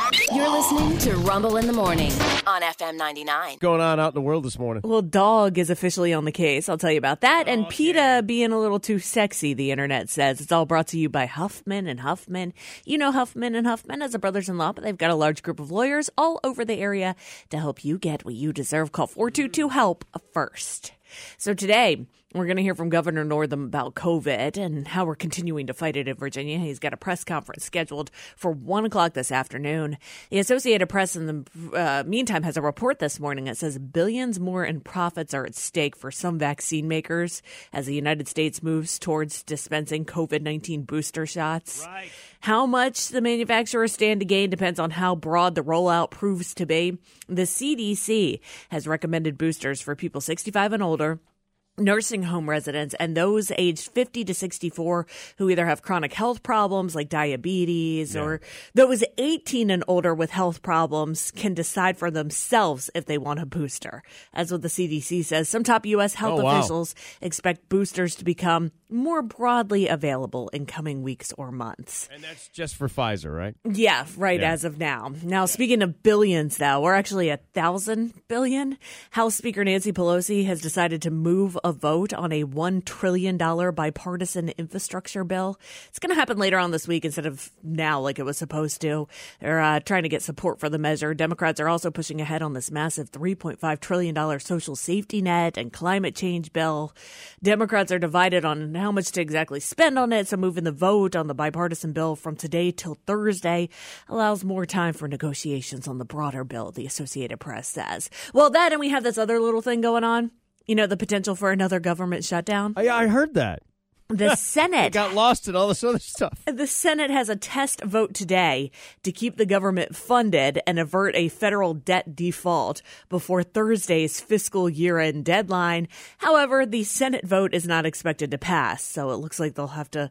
You're listening to Rumble in the Morning on FM 99. What's going on out in the world this morning? Well, dog is officially on the case. I'll tell you about that. And PETA being a little too sexy, the internet says. It's all brought to you by Huffman and Huffman. You know Huffman and Huffman as a brothers-in-law, but they've got a large group of lawyers all over the area to help you get what you deserve. Call 422-HELP first. So today, we're going to hear from Governor Northam about COVID and how we're continuing to fight it in Virginia. He's got a press conference scheduled for 1 o'clock this afternoon. The Associated Press, in the meantime, has a report this morning that says billions more in profits are at stake for some vaccine makers as the United States moves towards dispensing COVID-19 booster shots. Right. How much the manufacturers stand to gain depends on how broad the rollout proves to be. The CDC has recommended boosters for people 65 and older, nursing home residents, and those aged 50 to 64 who either have chronic health problems like diabetes or those 18 and older with health problems can decide for themselves if they want a booster. As what the CDC says, some top U.S. health officials expect boosters to become more broadly available in coming weeks or months. And that's just for Pfizer, right? Yeah, right, as of now. Now, speaking of billions, though, we're actually 1,000 billion. House Speaker Nancy Pelosi has decided to move a vote on a $1 trillion bipartisan infrastructure bill. It's going to happen later on this week instead of now like it was supposed to. They're trying to get support for the measure. Democrats are also pushing ahead on this massive $3.5 trillion social safety net and climate change bill. Democrats are divided on how much to exactly spend on it, so moving the vote on the bipartisan bill from today till Thursday allows more time for negotiations on the broader bill, the Associated Press says. Well, that, and we have this other little thing going on. You know, the potential for another government shutdown. Yeah, I heard that. The Senate got lost in all this other stuff. The Senate has a test vote today to keep the government funded and avert a federal debt default before Thursday's fiscal year-end deadline. However, the Senate vote is not expected to pass, so it looks like they'll have to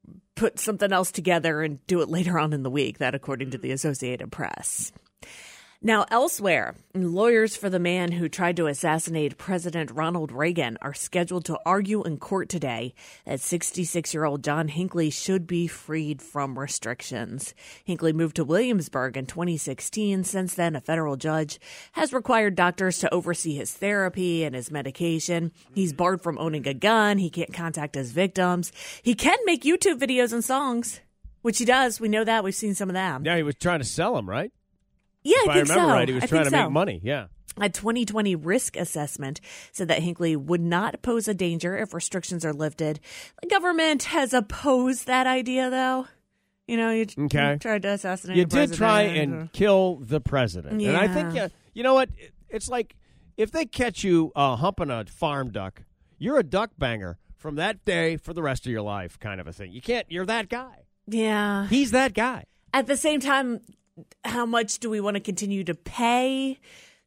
put something else together and do it later on in the week, that according to the Associated Press. Now, elsewhere, lawyers for the man who tried to assassinate President Ronald Reagan are scheduled to argue in court today that 66-year-old John Hinckley should be freed from restrictions. Hinckley moved to Williamsburg in 2016. Since then, a federal judge has required doctors to oversee his therapy and his medication. He's barred from owning a gun. He can't contact his victims. He can make YouTube videos and songs, which he does. We know that. We've seen some of them. Yeah, he was trying to sell them, right? Yeah, if I think so. I remember right, he was trying to make money, yeah. A 2020 risk assessment said that Hinckley would not pose a danger if restrictions are lifted. The government has opposed that idea, though. You know, you tried to assassinate the president. You did try and kill the president. Yeah. And I think, you know what, it's like if they catch you humping a farm duck, you're a duck banger from that day for the rest of your life kind of a thing. You're that guy. Yeah. He's that guy. At the same time, how much do we want to continue to pay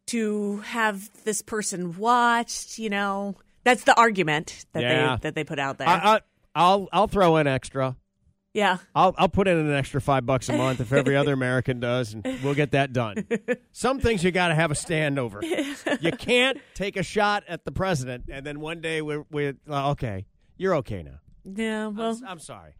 to have this person watched? You know, that's the argument that they put out there. I'll throw in extra. Yeah, I'll put in an extra $5 a month if every other American does, and we'll get that done. Some things you got to have a stand over. You can't take a shot at the president and then one day we're okay. You're okay now. Yeah, well, I'm sorry.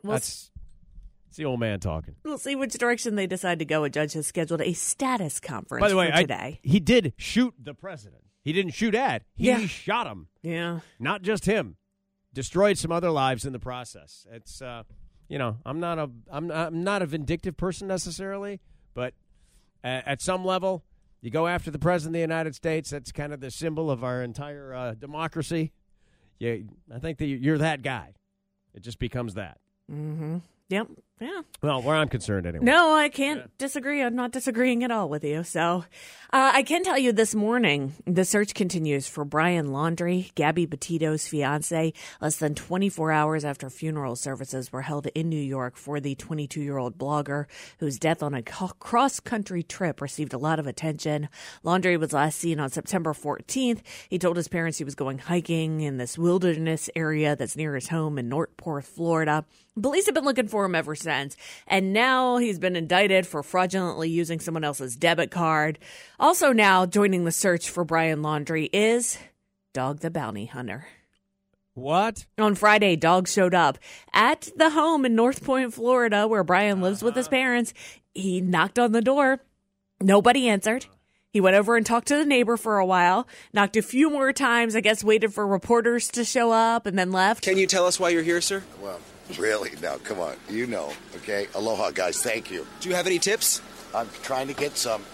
It's the old man talking. We'll see which direction they decide to go. A judge has scheduled a status conference By the way, for today. He did shoot the president. He didn't shoot at. He shot him. Yeah. Not just him. Destroyed some other lives in the process. It's I'm not a vindictive person necessarily, but at some level, you go after the president of the United States. That's kind of the symbol of our entire democracy. I think that you're that guy. It just becomes that. Mm-hmm. Yep. Yeah. Well, where I'm concerned anyway. No, I can't disagree. I'm not disagreeing at all with you. So I can tell you this morning, the search continues for Brian Laundrie, Gabby Petito's fiance, less than 24 hours after funeral services were held in New York for the 22-year-old blogger whose death on a cross-country trip received a lot of attention. Laundrie was last seen on September 14th. He told his parents he was going hiking in this wilderness area that's near his home in Northport, Florida. Police have been looking for him ever since, and now he's been indicted for fraudulently using someone else's debit card. Also now joining the search for Brian Laundrie is Dog the Bounty Hunter. What? On Friday, Dog showed up at the home in North Point, Florida, where Brian lives with his parents, he knocked on the door. Nobody answered. He went over and talked to the neighbor for a while, knocked a few more times, I guess waited for reporters to show up, and then left. Can you tell us why you're here, sir? Well, really? Now, come on. You know, okay? Aloha, guys. Thank you. Do you have any tips? I'm trying to get some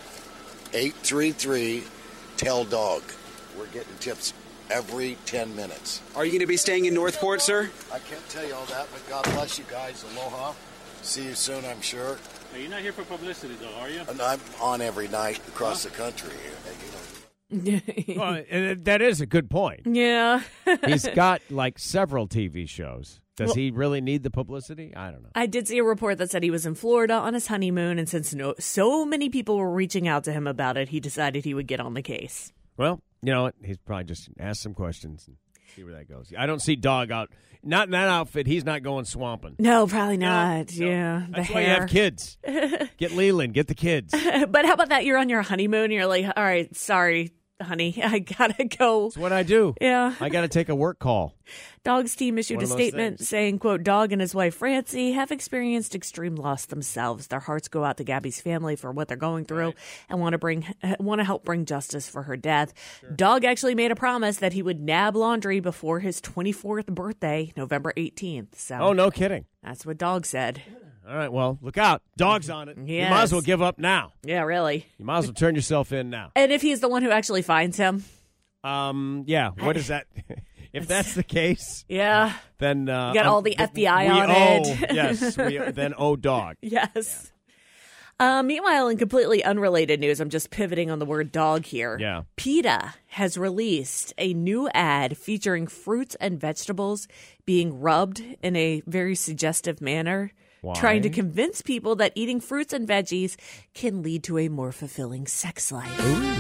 833 Tell Dog. We're getting tips every 10 minutes. Are you going to be staying in Northport, sir? I can't tell you all that, but God bless you guys. Aloha. See you soon, I'm sure. You're not here for publicity, though, are you? And I'm on every night across the country here. Well, and that is a good point. Yeah. He's got like several TV shows. Does he really need the publicity? I don't know. I did see a report that said he was in Florida on his honeymoon, and since so many people were reaching out to him about it, he decided he would get on the case. Well, you know what? He's probably just ask some questions and see where that goes. I don't see Dog out. Not in that outfit. He's not going swamping. No, probably not. Yeah. That's why you have kids. Get Leland. Get the kids. But how about that? You're on your honeymoon, and you're like, all right, sorry, honey, I gotta go. That's what I do. Yeah. I got to take a work call. Dog's team issued One a of those statement things. saying, quote, Dog and his wife Francie have experienced extreme loss themselves. Their hearts go out to Gabby's family for what they're going through and want to help bring justice for her death. Sure. Dog actually made a promise that he would nab laundry before his 24th birthday, November 18th. So Oh, no kidding. that's what Dog said. All right, well, look out. Dog's on it. Yes. You might as well give up now. Yeah, really. You might as well turn yourself in now. And if he's the one who actually finds him. Yeah, what is that? If that's the case, Yeah. then... You got all the FBI on it. Yes, then Dog. Yes. Meanwhile, in completely unrelated news, I'm just pivoting on the word dog here. Yeah. PETA has released a new ad featuring fruits and vegetables being rubbed in a very suggestive manner, Why? trying to convince people that eating fruits and veggies can lead to a more fulfilling sex life.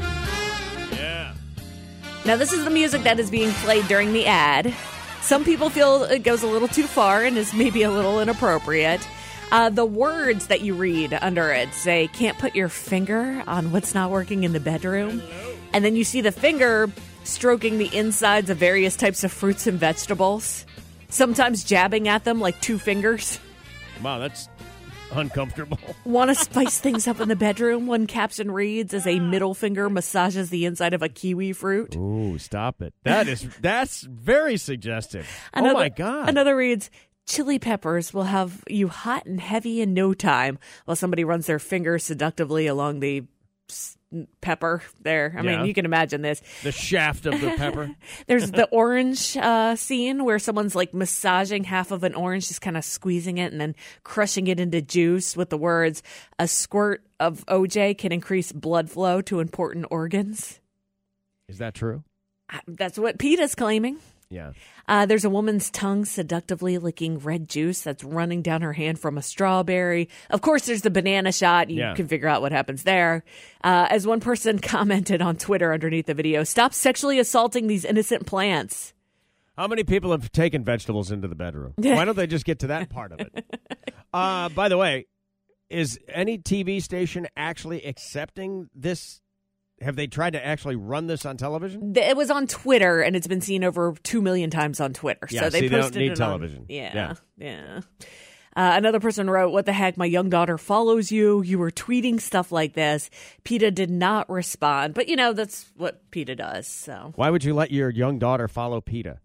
Yeah. Now, this is the music that is being played during the ad. Some people feel it goes a little too far and is maybe a little inappropriate. The words that you read under it say, can't put your finger on what's not working in the bedroom. And then you see the finger stroking the insides of various types of fruits and vegetables, sometimes jabbing at them like two fingers. Wow, that's uncomfortable. Want to spice things up in the bedroom? One caption reads, as a middle finger massages the inside of a kiwi fruit. Ooh, stop it. That's very suggestive. Oh, my God. Another reads, chili peppers will have you hot and heavy in no time, while somebody runs their finger seductively along the pepper there. I mean, you can imagine this. The shaft of the pepper. There's the orange scene where someone's like massaging half of an orange, just kind of squeezing it and then crushing it into juice with the words, a squirt of OJ can increase blood flow to important organs. Is that true? That's what PETA's claiming. Yeah. There's a woman's tongue seductively licking red juice that's running down her hand from a strawberry. Of course, there's the banana shot. You can figure out what happens there. As one person commented on Twitter underneath the video, stop sexually assaulting these innocent plants. How many people have taken vegetables into the bedroom? Why don't they just get to that part of it? By the way, is any TV station actually accepting this? Have they tried to actually run this on television? It was on Twitter, and it's been seen over 2 million times on Twitter. Yeah, so they don't posted need it television. Yeah. Another person wrote, what the heck, my young daughter follows you. You were tweeting stuff like this. PETA did not respond. But, that's what PETA does. So Why would you let your young daughter follow PETA?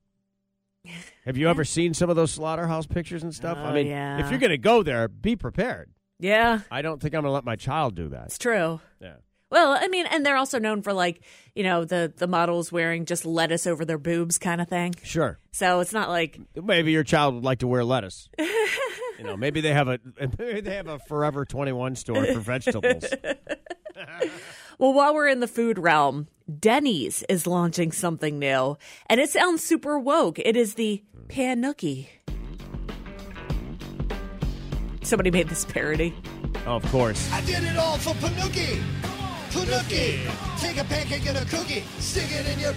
Have you ever seen some of those slaughterhouse pictures and stuff? I mean, if you're going to go there, be prepared. Yeah. I don't think I'm going to let my child do that. It's true. Yeah. Well, I mean, and they're also known for the models wearing just lettuce over their boobs kind of thing. Sure. So it's not like maybe your child would like to wear lettuce. Maybe they have a Forever 21 store for vegetables. Well, while we're in the food realm, Denny's is launching something new, and it sounds super woke. It is the Panuki. Somebody made this parody. Oh, of course. I did it all for Panuki. Panuki. Take a pancake and a cookie. Stick it in your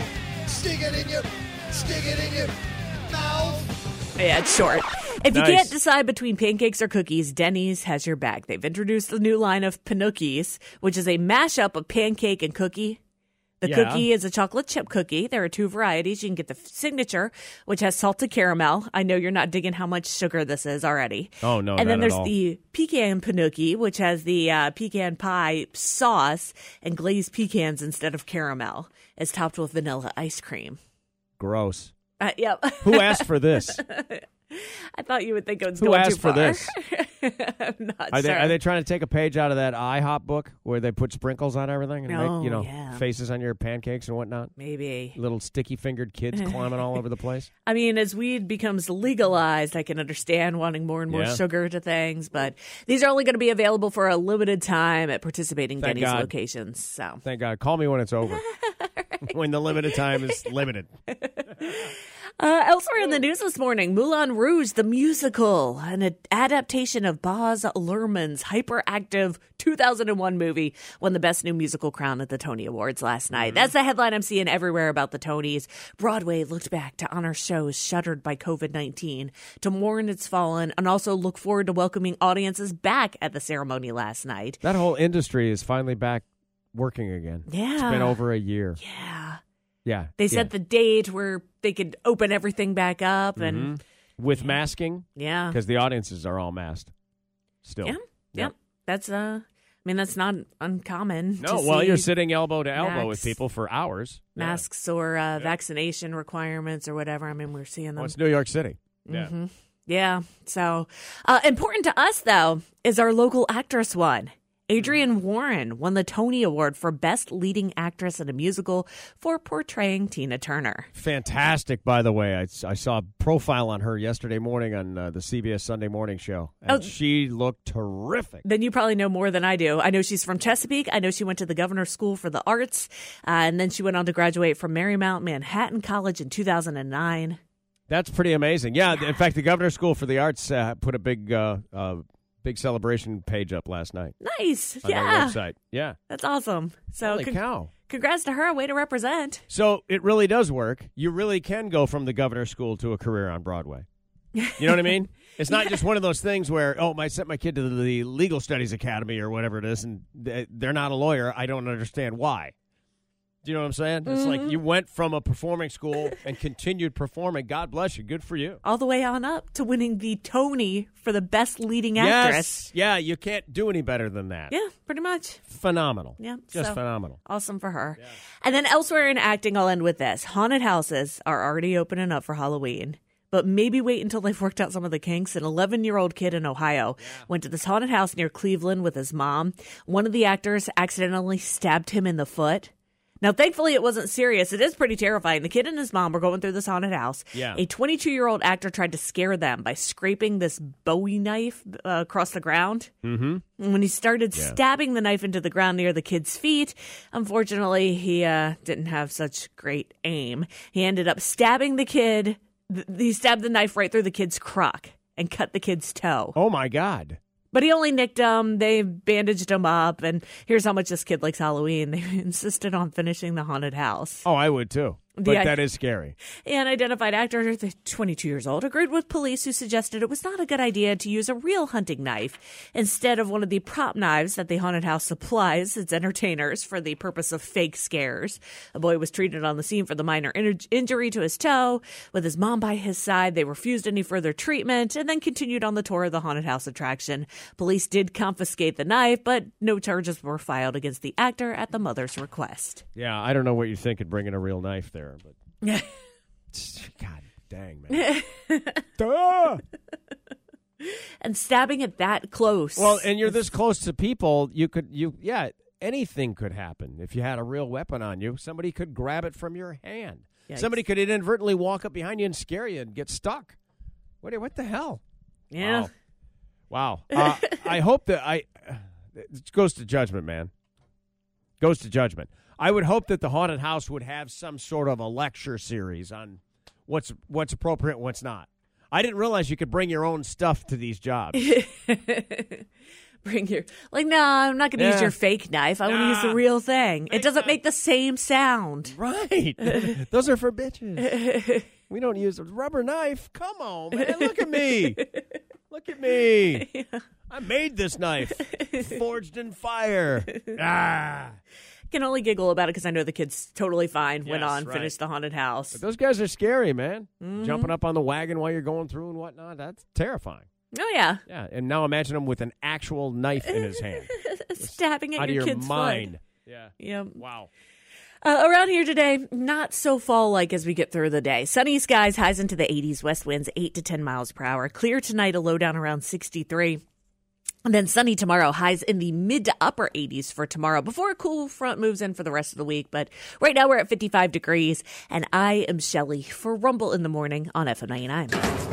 mouth. Yeah, it's short. If you Nice. can't decide between pancakes or cookies, Denny's has your back. They've introduced the new line of Panukis, which is a mashup of pancake and cookie. The cookie is a chocolate chip cookie. There are 2 varieties. You can get the signature, which has salted caramel. I know you're not digging how much sugar this is already. Oh, no, And then not at there's all. the pecan panuki, which has the pecan pie sauce and glazed pecans instead of caramel. It's topped with vanilla ice cream. Gross. Yep. Who asked for this? I thought you would think it was Who going asked too far. for this? I'm not Are sure. they trying to take a page out of that IHOP book where they put sprinkles on everything and Oh, make, yeah. faces on your pancakes and whatnot? Maybe. Little sticky-fingered kids climbing all over the place. I mean, as weed becomes legalized, I can understand wanting more and more Yeah. sugar to things, but these are only going to be available for a limited time at participating Thank Denny's God. locations. So, Thank God. Call me when it's over. When the limited time is limited. elsewhere in the news this morning, Moulin Rouge, the musical, an adaptation of Baz Luhrmann's hyperactive 2001 movie, won the Best New Musical crown at the Tony Awards last night. That's the headline I'm seeing everywhere about the Tonys. Broadway looked back to honor shows shuttered by COVID-19, to mourn its fallen, and also look forward to welcoming audiences back at the ceremony last night. That whole industry is finally back working again. Yeah. It's been over a year. Yeah. Yeah. They set the date where they could open everything back up, and With masking, yeah. because the audiences are all masked still. Yeah. Yep. That's that's not uncommon. No, to well, see you're sitting elbow to elbow with masks. people for hours. Yeah. masks or vaccination requirements or whatever. I mean, we're seeing them. Well, it's New York City. Yeah. Yeah. So important to us, though, is our local actress one. Adrienne Warren won the Tony Award for Best Leading Actress in a Musical for portraying Tina Turner. Fantastic, by the way. I saw a profile on her yesterday morning on the CBS Sunday Morning Show, and she looked terrific. Then you probably know more than I do. I know she's from Chesapeake. I know she went to the Governor's School for the Arts, and then she went on to graduate from Marymount Manhattan College in 2009. That's pretty amazing. Yeah, in fact, the Governor's School for the Arts put a big celebration page up last night Nice. on Yeah. their website. Yeah. That's awesome. So Holy cow. congrats to her. Way to represent. So it really does work. You really can go from the Governor's School to a career on Broadway. You know what I mean? It's not just one of those things where, I sent my kid to the Legal Studies Academy or whatever it is, and they're not a lawyer. I don't understand why. Do you know what I'm saying? It's like you went from a performing school and continued performing. God bless you. Good for you. All the way on up to winning the Tony for the Best Leading Actress. Yes. Yeah, you can't do any better than that. Yeah, pretty much. Phenomenal. Yeah, Just so- phenomenal. Awesome for her. Yeah. And then elsewhere in acting, I'll end with this. Haunted houses are already opening up for Halloween. But maybe wait until they've worked out some of the kinks. An 11-year-old kid in Ohio went to this haunted house near Cleveland with his mom. One of the actors accidentally stabbed him in the foot. Now, thankfully, it wasn't serious. It is pretty terrifying. The kid and his mom were going through this haunted house. Yeah. A 22-year-old actor tried to scare them by scraping this Bowie knife across the ground. Mm-hmm. And when he started stabbing the knife into the ground near the kid's feet, unfortunately, he didn't have such great aim. He ended up stabbing the kid. He stabbed the knife right through the kid's crock and cut the kid's toe. Oh, my God. But he only nicked him. They bandaged him up. And here's how much this kid likes Halloween. They insisted on finishing the haunted house. Oh, I would too. But that is scary. An identified actor, 22 years old, agreed with police who suggested it was not a good idea to use a real hunting knife instead of one of the prop knives that the haunted house supplies its entertainers for the purpose of fake scares. A boy was treated on the scene for the minor injury to his toe. With his mom by his side, they refused any further treatment and then continued on the tour of the haunted house attraction. Police did confiscate the knife, but no charges were filed against the actor at the mother's request. Yeah, I don't know what you think of bringing a real knife there, but God dang, man. Duh! And stabbing it that close. Well, and you're this close to people, anything could happen. If you had a real weapon on you, somebody could grab it from your hand. Yikes. Somebody could inadvertently walk up behind you and scare you and get stuck. What the hell? Yeah. Wow. I hope that it goes to judgment, man. Goes to judgment. I would hope that the haunted house would have some sort of a lecture series on what's appropriate and what's not. I didn't realize you could bring your own stuff to these jobs. Bring your no, I'm not going to use your fake knife. I want to use the real thing. It doesn't make the same sound. Right. Those are for bitches. We don't use a rubber knife. Come on, man. Look at me. Look at me. I made this knife. Forged in fire. Can only giggle about it because I know the kid's totally fine. Went Yes, on, right. finished the haunted house. But those guys are scary, man. Mm-hmm. Jumping up on the wagon while you're going through and whatnot. That's terrifying. Oh, yeah. Yeah, and now imagine him with an actual knife in his hand. Stabbing at Out of your your kid's mind. foot. Yeah. Yep. Wow. Around here today, not so fall-like as we get through the day. Sunny skies, highs into the 80s, west winds 8 to 10 miles per hour. Clear tonight, a low down around 63. And then sunny tomorrow, highs in the mid to upper 80s for tomorrow before a cool front moves in for the rest of the week. But right now we're at 55 degrees. And I am Shelly for Rumble in the Morning on FM 99.